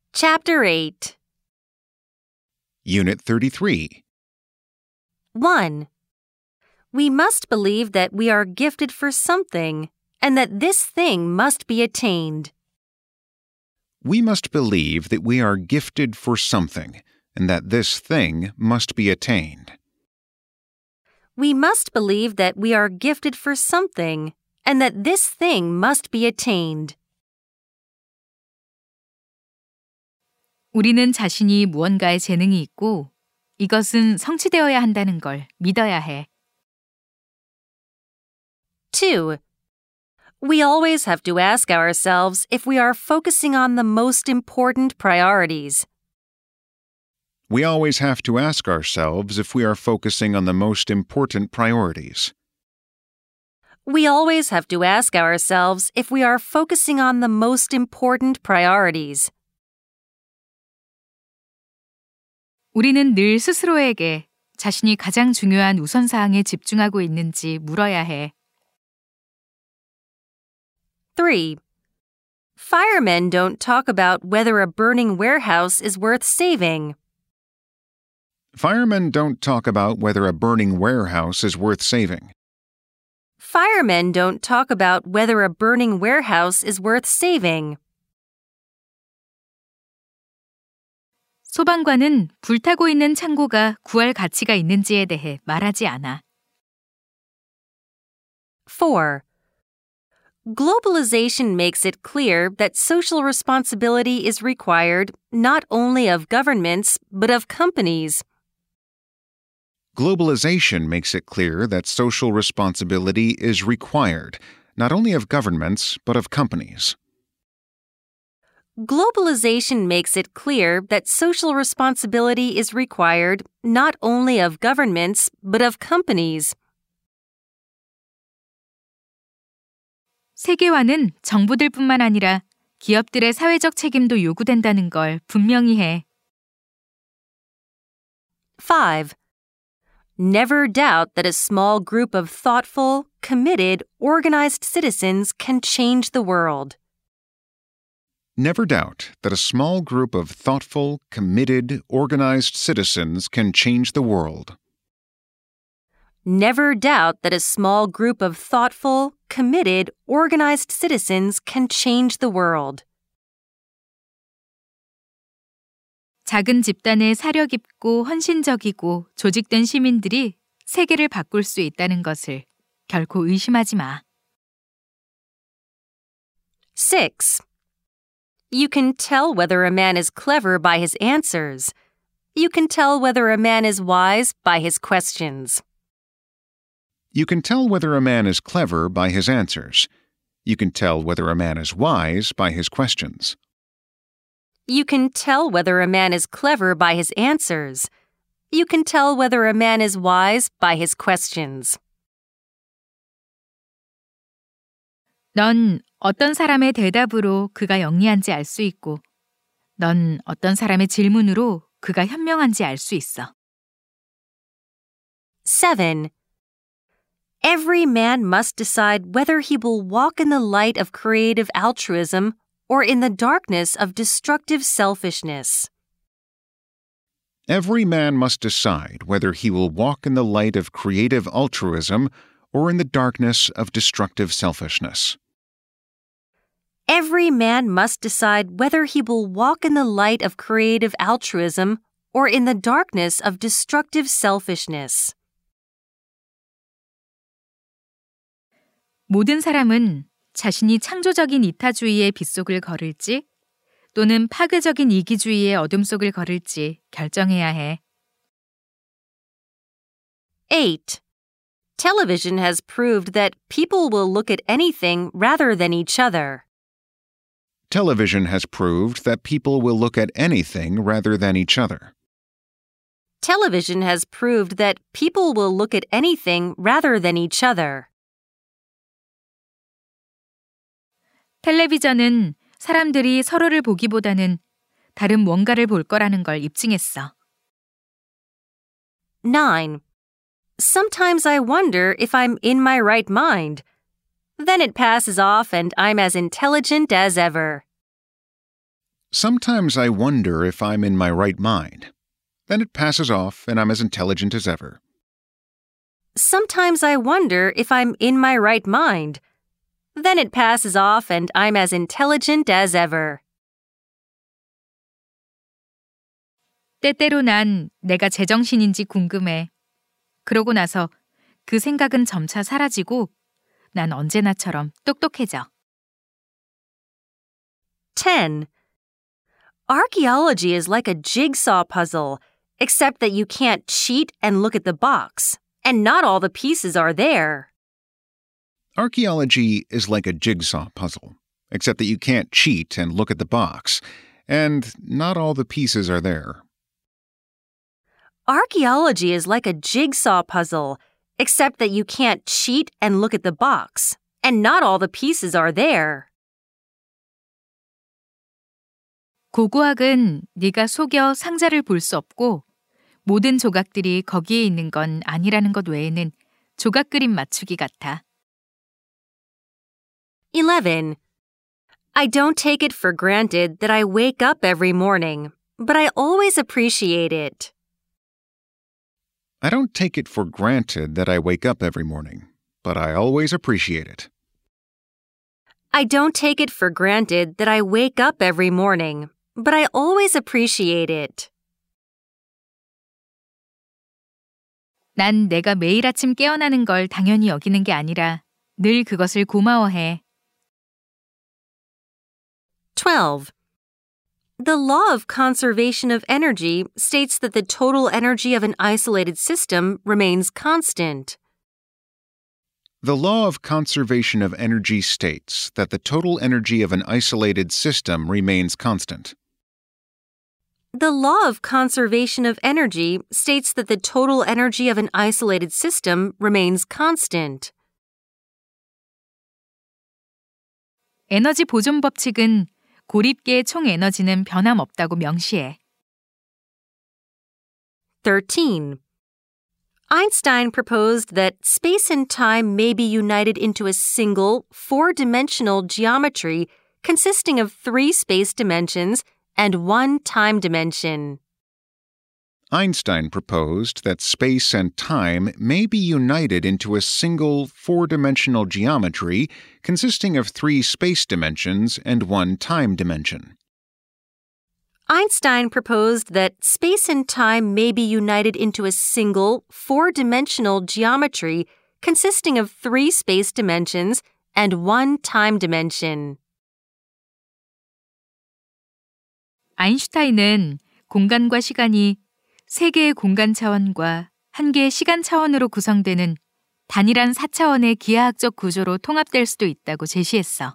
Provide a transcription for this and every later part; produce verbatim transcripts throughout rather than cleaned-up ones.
Chapter eight. Unit thirty-three. one. We must believe that we are gifted for something, and that this thing must be attained. We must believe that we are gifted for something, and that this thing must be attained. We must believe that we are gifted for something, and that this thing must be attained. 우리는 자신이 무언가에 재능이 있고 이것은 성취되어야 한다는 걸 믿어야 해. two. We always have to ask ourselves if we are focusing on the most important priorities. We always have to ask ourselves if we are focusing on the most important priorities. We always have to ask ourselves if we are focusing on the most important priorities. 우리는 늘 스스로에게 자신이 가장 중요한 우선사항에 집중하고 있는지 물어야 해. three. Firemen don't talk about whether a burning warehouse is worth saving. Firemen don't talk about whether a burning warehouse is worth saving. Firemen don't talk about whether a burning warehouse is worth saving. 소방관은 불타고 있는 창고가 구할 가치가 있는지에 대해 말하지 않아. four. Globalization makes it clear that social responsibility is required not only of governments but of companies. Globalization makes it clear that social responsibility is required, not only of governments, but of companies. Globalization makes it clear that social responsibility is required not only of governments, but of companies. 세계화는 정부들뿐만 아니라 기업들의 사회적 책임도 요구된다는 걸 분명히 해. five. Never doubt that a small group of thoughtful, committed, organized citizens can change the world. Never doubt that a small group of thoughtful, committed, organized citizens can change the world. Never doubt that a small group of thoughtful, committed, organized citizens can change the world. 작은 집단의 사려 깊고 헌신적이고 조직된 시민들이 세계를 바꿀 수 있다는 것을 결코 의심하지 마. six. You can tell whether a man is clever by his answers. You can tell whether a man is wise by his questions. You can tell whether a man is clever by his answers. You can tell whether a man is wise by his questions. You can tell whether a man is clever by his answers. You can tell whether a man is wise by his questions. 넌 어떤 사람의 대답으로 그가 영리한지 알 수 있고, 넌 어떤 사람의 질문으로 그가 현명한지 알 수 있어. seven. Every man must decide whether he will walk in the light of creative altruism or in the darkness of destructive selfishness. Every man must decide whether he will walk in the light of creative altruism or in the darkness of destructive selfishness. Every man must decide whether he will walk in the light of creative altruism or in the darkness of destructive selfishness. 모든 사람은 자신이 창조적인 이타주의의 빛속을 걸을지 또는 파괴적인 이기주의의 어둠 속을 걸을지 결정해야 해. eight. Television has proved that people will look at anything rather than each other. Television has proved that people will look at anything rather than each other. Television has proved that people will look at anything rather than each other. 텔레비전은 사람들이 서로를 보기보다는 다른 뭔가를 볼 거라는 걸 입증했어. nine. Sometimes I wonder if I'm in my right mind. Then it passes off and I'm as intelligent as ever. Sometimes I wonder if I'm in my right mind. Then it passes off and I'm as intelligent as ever. Sometimes I wonder if I'm in my right mind. Then it passes off and I'm as intelligent as ever. 때때로 난 내가 제정신인지 궁금해. 그러고 나서 그 생각은 점차 사라지고 난 언제나처럼 똑똑해져. ten. Archaeology is like a jigsaw puzzle, except that you can't cheat and look at the box, and not all the pieces are there. Archaeology is like a jigsaw puzzle, except that you can't cheat and look at the box, and not all the pieces are there. Archaeology is like a jigsaw puzzle, except that you can't cheat and look at the box, and not all the pieces are there. 고고학은 네가 속여 상자를 볼 수 없고 모든 조각들이 거기에 있는 건 아니라는 것 외에는 조각 그림 맞추기 같아. eleven. I don't take it for granted that I wake up every morning, but I always appreciate it. I don't take it for granted that I wake up every morning, but I always appreciate it. I don't take it for granted that I wake up every morning, but I always appreciate it. 난 내가 매일 아침 깨어나는 걸 당연히 여기는 게 아니라 늘 그것을 고마워해. twelve. The law of conservation of energy states that the total energy of an isolated system remains constant. The law of conservation of energy states that the total energy of an isolated system remains constant. The law of conservation of energy states that the total energy of an isolated system remains constant. 에너지 보존 법칙은 고립계의 총 에너지는 변함없다고 명시해. thirteen. Einstein proposed that space and time may be united into a single, four-dimensional geometry consisting of three space dimensions and one time dimension. Einstein proposed that space and time may be united into a single four-dimensional geometry consisting of three space dimensions and one time dimension. Einstein proposed that space and time may be united into a single, four-dimensional geometry consisting of three space dimensions and one time dimension. 아인슈타인은 공간과 시간이 세 개의 공간 차원과 한 개의 시간 차원으로 구성되는 단일한 사 차원의 기하학적 구조로 통합될 수도 있다고 제시했어.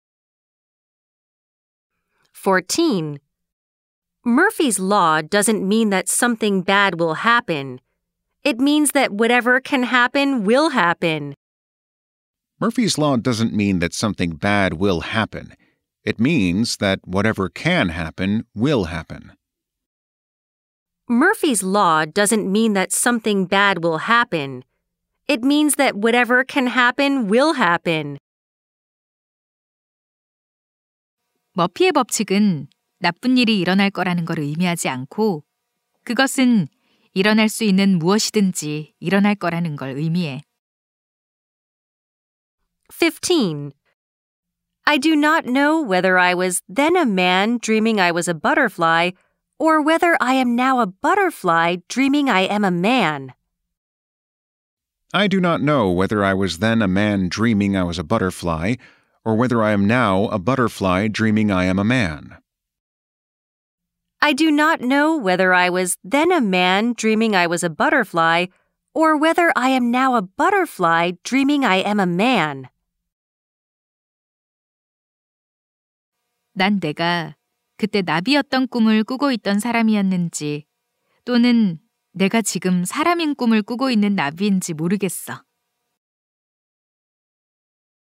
fourteen. Murphy's Law doesn't mean that something bad will happen. It means that whatever can happen will happen. Murphy's Law doesn't mean that something bad will happen. It means that whatever can happen will happen. Murphy's Law doesn't mean that something bad will happen. It means that whatever can happen will happen. 머피의 법칙은 나쁜 일이 일어날 거라는 걸 의미하지 않고 그것은 일어날 수 있는 무엇이든지 일어날 거라는 걸 의미해. fifteen. I do not know whether I was then a man dreaming I was a butterfly or whether I am now a butterfly dreaming I am a man. I do not know whether I was then a man dreaming I was a butterfly or whether I am now a butterfly dreaming I am a man. I do not know whether I was then a man dreaming I was a butterfly or whether I am now a butterfly dreaming I am a man. 난 내가 그때 나비였던 꿈을 꾸고 있던 사람이었는지 또는 내가 지금 사람인 꿈을 꾸고 있는 나비인지 모르겠어.